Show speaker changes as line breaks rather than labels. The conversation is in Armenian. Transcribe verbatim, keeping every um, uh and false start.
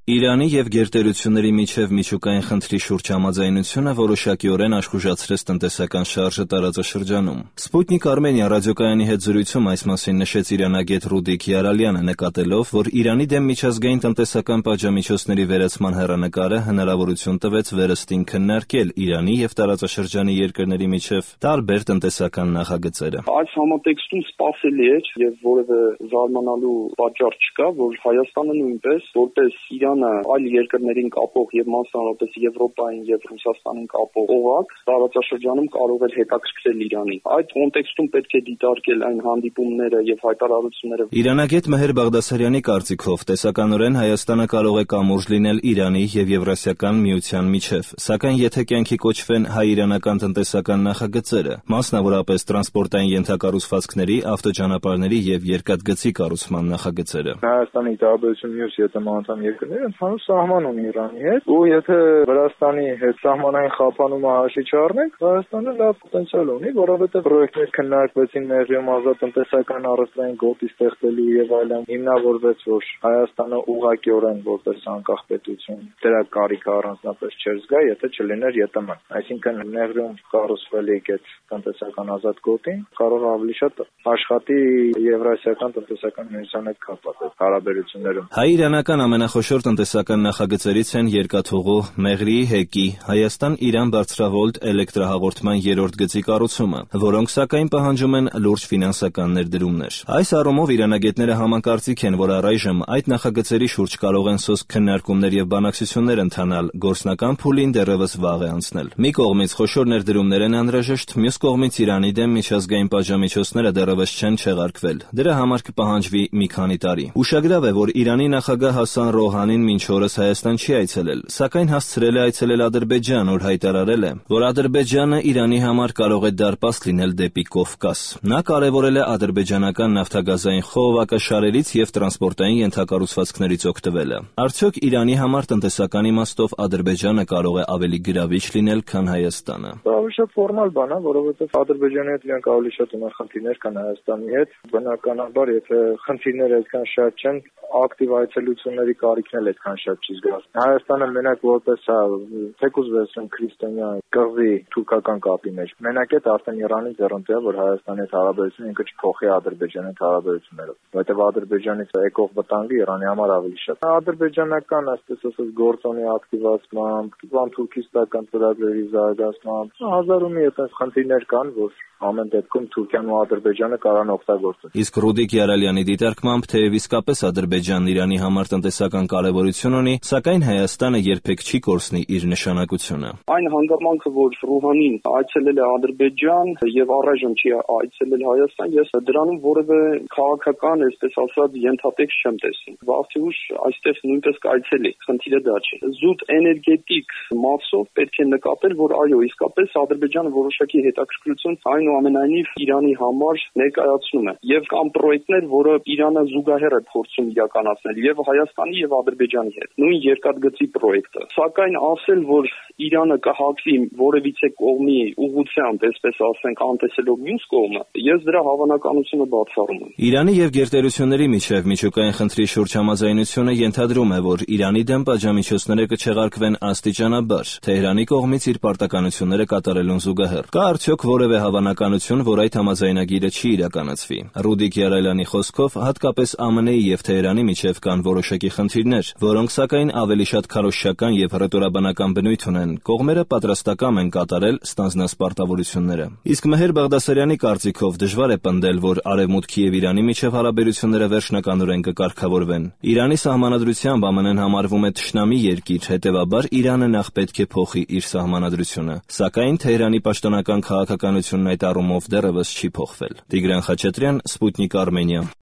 Իրանի և գերտերությունների միջև միջուկային խնդրի շուրջ համաձայնությունը որոշակիորեն աշխուժացրեց տնտեսական շարժը տարածաշրջանում։ Սպուտնիկ Արմենիա ռադիոկայանի հետ զրույցում այս մասին նշեց իրանագետ Ռուդիկ Յարալյանը, նկատելով, որ Իրանի դեմ միջազգային տնտեսական պատժամիջոցների վերացման հեռանկարը հնարավորություն տվեց վերստին քննարկել Իրանի և տարածաշրջանի երկրների միջև տարբեր տնտեսական նախագծերը։
Այս համատեքստում սպասելի էր և որևէ զարմանալու պատճառ չկա, որ Հայաստանը նույնպես որպես Իրանը այլ երկրներին կապող և մասնավորապես Եվրոպային և Ռուսաստանին կապող օղակ տարածաշրջանում կարող էր հետաքրքրել Իրանին։ Այդ կոնտեքստում պետք է դիտարկել այն հանդիպումները և հայտարարությունները։
Իրանագետ Մեհեր Բաղդասարյանի կարծիքով տեսականորեն Հայաստանը կարող է կամուրջ լինել Իրանի և Եվրասիական միության միջև, սակայն եթե կյանքի կոչվեն հայ-իրանական տնտեսական նախագծերը, մասնավորապես տրանսպորտային ենթակառուցվածքների, ավտոճանապարհների և երկաթգծի կառուցման նախագծերը։
Հայաստանի տարբերություն մյուս ԵՏՄ երկրները ընդհանուր սահման ունի Իրանի հետ, ու եթե Վրաստանի հետ սահմանային խափանումը հաշվի չառնենք, Հայաստանը լավ պոտենցիալ ունի, որովհետև պրոյեկտներ քննարկվեցին Մեղրիում ազատ տնտեսական առևտրային գոտի ստեղծելու եւ այլն, հիմնավորվեց, որ Հայաստանը ուղղակիորեն որպես անկախ պետություն դրա կարիքը առանձնապես չէր զգա, եթե չլիներ ԵՏՄ-ն։ Այսինքն Մեղրիում կառուցվելիք այդ տնտեսական ազատ գոտին կարող ավելի շատ աշխատի Եվրասիական տնտեսական միության հետ կապված հարաբերություններում։
Հայ-իրանական ամենախոշոր տնտեսական նախագծերից են երկաթուղու, Մեղրիի հեկի, Հայաստան-Իրան բարձրավոլտ էլեկտրահաղորդման երրորդ գծի կառուցումը, որոնք սակայն պահանջում են լուրջ ֆինանսական ներդրումներ։ Այս առումով իրանագետները համակարծիք են, որ առայժմ այդ նախագծերի շուրջ կարող են սոսկ քննարկումներ և բանակցություններ ընթանալ, գործնական փուլին դեռևս վաղ է անցնել։ Մի կողմից խոշոր ներդրումներ են անհրաժեշտ, մյուս կողմից Իրանի դեմ միջազգային պատժամիջոցները դեռևս չեն չեղարկվել։ Դրա համար կպահանջվի մի քանի տարի։ Ուշագրավ է, որ Իրանի նախագահ Հասան Ռոհանին մինչ օրս Հայաստան չի այցելել, սակայն հասցրել է այցելել Ադրբեջան, ուր հայտարարել է, որ Ադրբեջանը Իրանի համար կարող է դարպաս լինել դեպի Կովկաս։ Նա կարևորել է ադրբեջանական նավթագազային խողովակաշարերից և տրանսպորտային ենթակառուցվածքներից օգտվելը։ Արդյոք Իրանի համար տնտեսական իմաստով Ադրբեջանը կարող է ավելի գրավիչ լինել, քան Հայաստանը։
Դա ավելի շատ ֆորմալ բան է, որովհետև Ադրբեջանի հետ իրենք ավելի շատ ունեն խնդիրներ, քան Հայաստանի հետ։ Բնականաբար, եթե խնդիրները այդքան շատ չեն, ակտիվ այցելությունների կարիքն էլ այդքան շատ չի զգացվում։ Հայաստանը մենակ որպես թեկուզ վերցնեմ քրիստոնյա կղզի թուրքական կապի մեջ, մենակ այդ արդեն Իրանի ձեռնտու է, որ Հայաստանի հետ հարաբերությունը ինքը չփոխի Ադրբեջանի հետ հարաբերություններով, որովհետև Ադրբեջանից եկող վտանգը Իրանի համար ավելի շատ է։ Ադրբեջանական, այսպես ասած, գործոնի ակտիվացմամբ, պան-թուրքիստական ծրագրերի զարգացմամբ, հազար ու մի այդպես խնդիրներ կան, որ ամեն դեպքում Թուրքիան ու Ադրբեջանը կարան օգտագործեն։
Իսկ Ռուդիկ Յարալյանի դիտարկմամբ, թեև իսկապես Ադրբեջանն Իրանի համար տնտեսական կարևորություն ունի, սակայն Հայաստանը երբեք չի կորցնի իր նշանակությունը։
Այն հանգամանքը, որ Ռուհանին այցելել է Ադրբեջան եւ առայժմ չի այցելել Հայաստան, ես դրանում որևէ քաղաքական, այսպես ասած, ենթատեքստ չեմ տեսնում։ Վաղ ուշ այստեղ նույնպես կայցելի, խնդիրը դա չէ։ Զուտ էներգետիկ մասով պետք է նկատել, որ այո, իսկապես Ադրբեջանը որոշակի հետաքրքրություն այնուամենայնիվ Իրանի համար ներկայացնում է։ Եվ կան պրոյեկտներ, որը Իրանը զուգահեռ է փորձում իրականացնել եւ Հայաստանի եւ Ադրբեջանի հետ։ Նույն երկաթգծի պրոյեկտը։ Սակայն ասել, որ Իրանը կհակվի որևիցե կողմի ուղղությամբ, այսպես ասենք, անտեսելով մյուս կողմը, ես դրա հավանականությունը բացառում եմ։
Իրանի եւ գերտերությունների միջև միջուկային խնդրի շուրջ համաձայնությունը ենթադրում է, որ Իրանի դեմ պատժամիջոցները կչեղարկվեն աստիճանաբար, Թեհրանի կողմից իր պարտականությունները կատարելուն զուգահեռ։ Կա արդյոք որևէ հավանականություն, որ այդ համաձայնագիրը չի իրականացվի։ Ռուդիկ Յարալյանի խոսքով, հատկապես ԱՄՆ-ի եւ Թեհրանի միջև կան որոշակի խնդիրներ, որոնք սակայն ավելի շատ քարոզչական եւ հռետորաբանական բնույթ ունեն։ Կողմերը պատրաստակամ են կատարել ստանձնած պարտավորությունները։ Իսկ Մեհեր Բաղդասարյանի կարծիքով դժվար է պնդել, որ Արևմուտքի եւ Իրանի միջև հարաբերությունները վերջնականորեն կկարգավորվեն։ Իրանի սահմանադրությամբ ԱՄՆ-ն համարվում է թշնամի երկիր, հետեւաբար Իրանը նախ պետք է փոխի իր սահմանադրությունը։ Սակայն Թեհրանի պաշտոնական քաղաքականությունն այդ առումով դեռևս չի փոխվել։ Տիգրան Խաչատրյան, Սպուտնիկ Արմենիա։